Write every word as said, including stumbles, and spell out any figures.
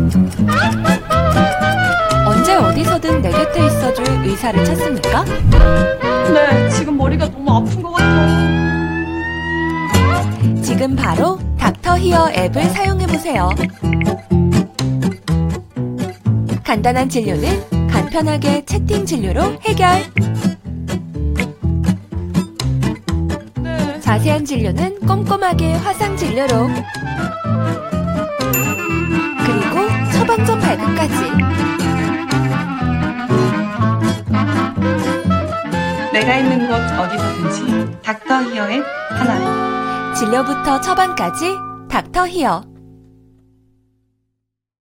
언제 어디서든 내 곁에 있어줄 의사를 찾습니까? 네, 지금 머리가 너무 아픈 것 같아요. 지금 바로 닥터 히어 앱을 사용해보세요. 간단한 진료는 간편하게 채팅 진료로 해결. 네. 자세한 진료는 꼼꼼하게 화상 진료로. 그리고 처방전 발급까지. 내가 있는 곳 어디서든지 닥터 히어 앱 하나. 진료부터 처방까지 닥터 히어.